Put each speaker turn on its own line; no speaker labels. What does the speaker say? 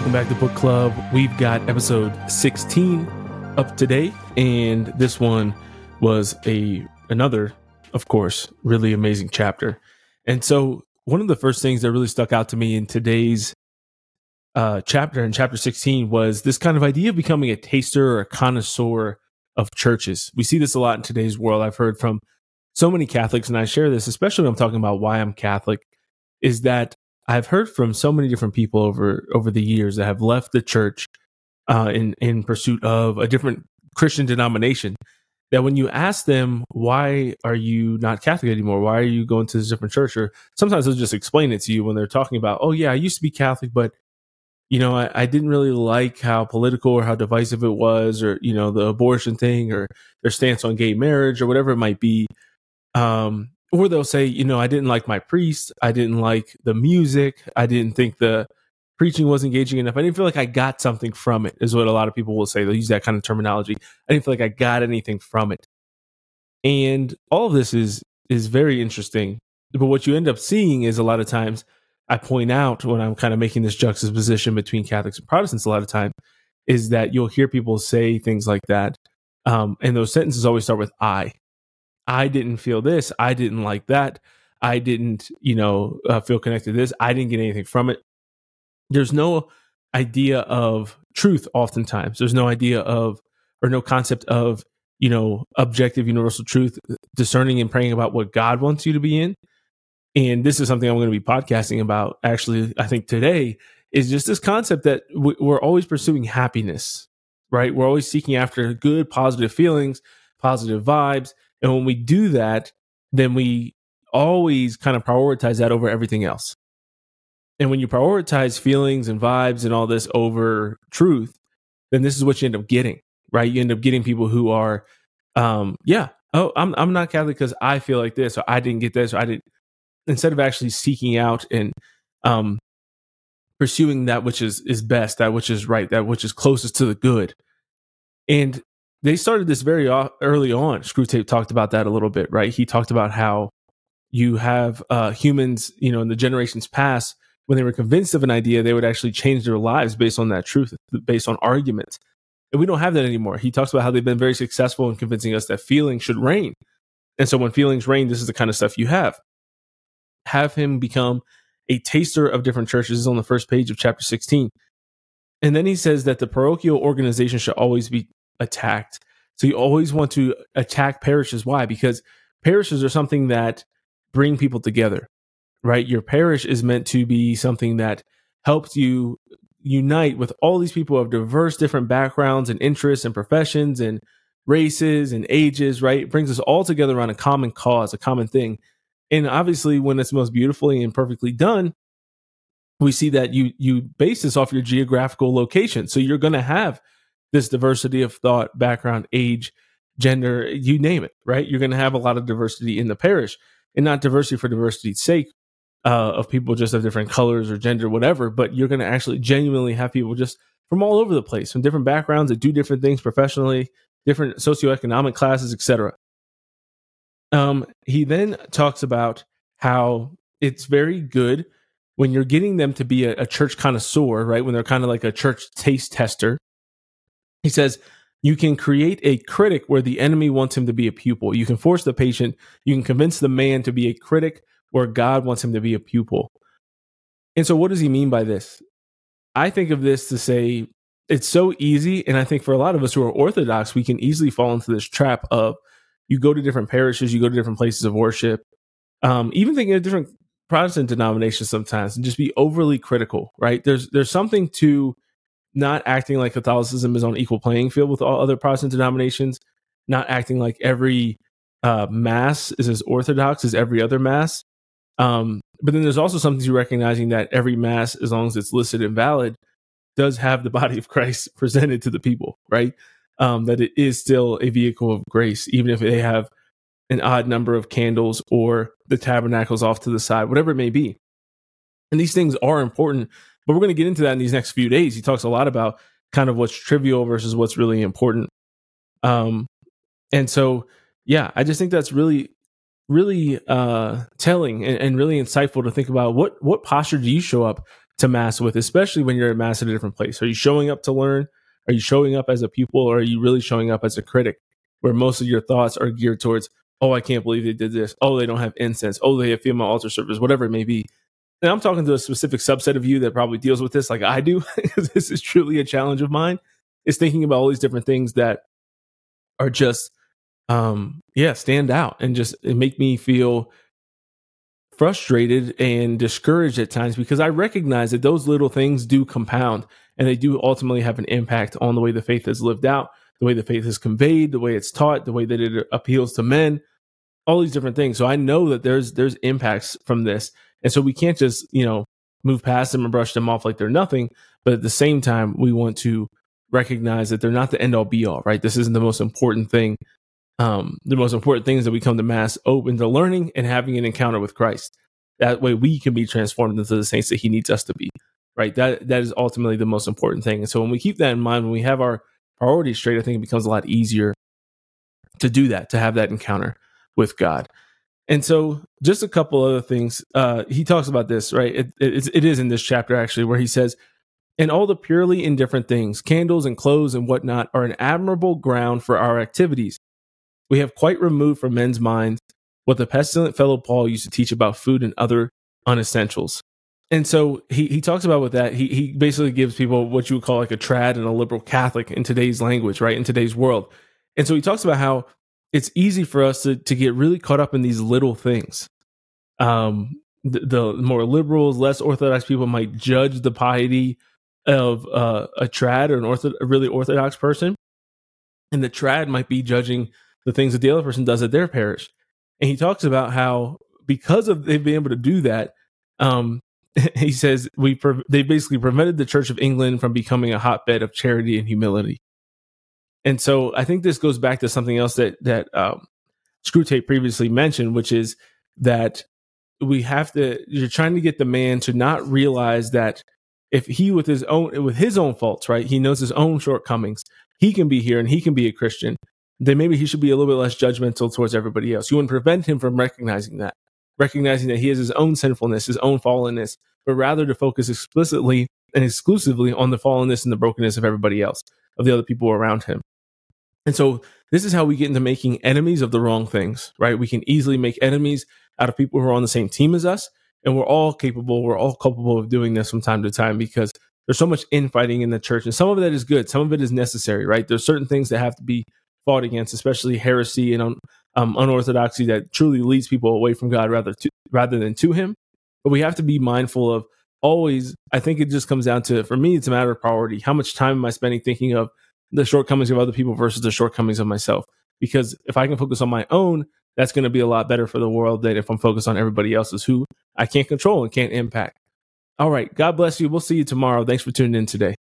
Welcome back to Book Club. We've got episode 16 up today, and this one was another, of course, really amazing chapter. And so one of the first things that really stuck out to me in today's chapter, in chapter 16, was this kind of idea of becoming a taster or a connoisseur of churches. We see this a lot in today's world. I've heard from so many Catholics, and I share this, especially when I'm talking about why I'm Catholic, is that I've heard from so many different people over the years that have left the church in pursuit of a different Christian denomination, that when you ask them, why are you not Catholic anymore? Why are you going to this different church? Or sometimes they'll just explain it to you when they're talking about, oh yeah, I used to be Catholic, but I didn't really like how political or how divisive it was, or, the abortion thing, or their stance on gay marriage, or whatever it might be. Or they'll say, I didn't like my priest. I didn't like the music. I didn't think the preaching was engaging enough. I didn't feel like I got something from it, is what a lot of people will say. They'll use that kind of terminology. I didn't feel like I got anything from it. And all of this is very interesting. But what you end up seeing is, a lot of times, I point out when I'm kind of making this juxtaposition between Catholics and Protestants, a lot of time, is that you'll hear people say things like that. And those sentences always start with I didn't feel this. I didn't like that. I didn't, feel connected to this. I didn't get anything from it. There's no idea of truth oftentimes. There's no idea of, or no concept of, objective universal truth, discerning and praying about what God wants you to be in. And this is something I'm going to be podcasting about, actually, I think today, is just this concept that we're always pursuing happiness, right? We're always seeking after good, positive feelings, positive vibes. And when we do that, then we always kind of prioritize that over everything else. And when you prioritize feelings and vibes and all this over truth, then this is what you end up getting, right? You end up getting people who are, I'm not Catholic because I feel like this, or I didn't get this, or I didn't. Instead of actually seeking out and pursuing that which is best, that which is right, that which is closest to the good. And they started this very early on. Screwtape talked about that a little bit, right? He talked about how you have humans, in the generations past, when they were convinced of an idea, they would actually change their lives based on that truth, based on arguments. And we don't have that anymore. He talks about how they've been very successful in convincing us that feelings should reign. And so when feelings reign, this is the kind of stuff you have. Have him become a taster of different churches. This is on the first page of chapter 16. And then he says that the parochial organization should always be attacked. So you always want to attack parishes. Why? Because parishes are something that bring people together, right? Your parish is meant to be something that helps you unite with all these people of diverse, different backgrounds and interests and professions and races and ages, right? It brings us all together on a common cause, a common thing. And obviously, when it's most beautifully and perfectly done, we see that you base this off your geographical location. So you're going to have this diversity of thought, background, age, gender, you name it, right? You're going to have a lot of diversity in the parish, and not diversity for diversity's sake of people just of different colors or gender, whatever, but you're going to actually genuinely have people just from all over the place, from different backgrounds that do different things professionally, different socioeconomic classes, etc. He then talks about how it's very good when you're getting them to be a church connoisseur, right? When they're kind of like a church taste tester. He says, you can create a critic where the enemy wants him to be a pupil. You can force the patient. You can convince the man to be a critic where God wants him to be a pupil. And so what does he mean by this? I think of this to say it's so easy. And I think for a lot of us who are Orthodox, we can easily fall into this trap of you go to different parishes, you go to different places of worship, even thinking of different Protestant denominations sometimes, and just be overly critical, right? There's something to not acting like Catholicism is on equal playing field with all other Protestant denominations, not acting like every mass is as orthodox as every other mass. But then there's also something to recognizing that every mass, as long as it's listed and valid, does have the body of Christ presented to the people, right? That it is still a vehicle of grace, even if they have an odd number of candles or the tabernacles off to the side, whatever it may be. And these things are important, but we're going to get into that in these next few days. He talks a lot about kind of what's trivial versus what's really important. And so, yeah, I just think that's really, really telling and really insightful to think about what posture do you show up to Mass with, especially when you're at Mass at a different place? Are you showing up to learn? Are you showing up as a pupil, or are you really showing up as a critic, where most of your thoughts are geared towards, oh, I can't believe they did this. Oh, they don't have incense. Oh, they have female altar service, whatever it may be. And I'm talking to a specific subset of you that probably deals with this like I do, because this is truly a challenge of mine, is thinking about all these different things that are just, stand out and just make me feel frustrated and discouraged at times, because I recognize that those little things do compound, and they do ultimately have an impact on the way the faith is lived out, the way the faith is conveyed, the way it's taught, the way that it appeals to men, all these different things. So I know that there's impacts from this. And so we can't just, move past them and brush them off like they're nothing. But at the same time, we want to recognize that they're not the end all be all, right? This isn't the most important thing. The most important thing is that we come to Mass open to learning and having an encounter with Christ. That way we can be transformed into the saints that he needs us to be, right? That is ultimately the most important thing. And so when we keep that in mind, when we have our priorities straight, I think it becomes a lot easier to do that, to have that encounter with God. And so just a couple other things. He talks about this, right? It is in this chapter, actually, where he says, and all the purely indifferent things, candles and clothes and whatnot, are an admirable ground for our activities. We have quite removed from men's minds what the pestilent fellow Paul used to teach about food and other unessentials. And so he talks about with that, he basically gives people what you would call like a trad and a liberal Catholic in today's language, right? In today's world. And so he talks about how it's easy for us to get really caught up in these little things. The more liberals, less orthodox people might judge the piety of a trad or a really orthodox person. And the trad might be judging the things that the other person does at their parish. And he talks about how, because of they've been able to do that, he says they basically prevented the Church of England from becoming a hotbed of charity and humility. And so I think this goes back to something else that Screwtape previously mentioned, which is that you're trying to get the man to not realize that if he with his own faults, right, he knows his own shortcomings, he can be here and he can be a Christian, then maybe he should be a little bit less judgmental towards everybody else. You wouldn't prevent him from recognizing that he has his own sinfulness, his own fallenness, but rather to focus explicitly and exclusively on the fallenness and the brokenness of everybody else, of the other people around him. And so this is how we get into making enemies of the wrong things, right? We can easily make enemies out of people who are on the same team as us. And we're all culpable of doing this from time to time, because there's so much infighting in the church. And some of that is good. Some of it is necessary, right? There's certain things that have to be fought against, especially heresy and unorthodoxy that truly leads people away from God rather than to him. But we have to be mindful of always, I think it just comes down to, for me, it's a matter of priority. How much time am I spending thinking of the shortcomings of other people versus the shortcomings of myself? Because if I can focus on my own, that's going to be a lot better for the world than if I'm focused on everybody else's who I can't control and can't impact. All right. God bless you. We'll see you tomorrow. Thanks for tuning in today.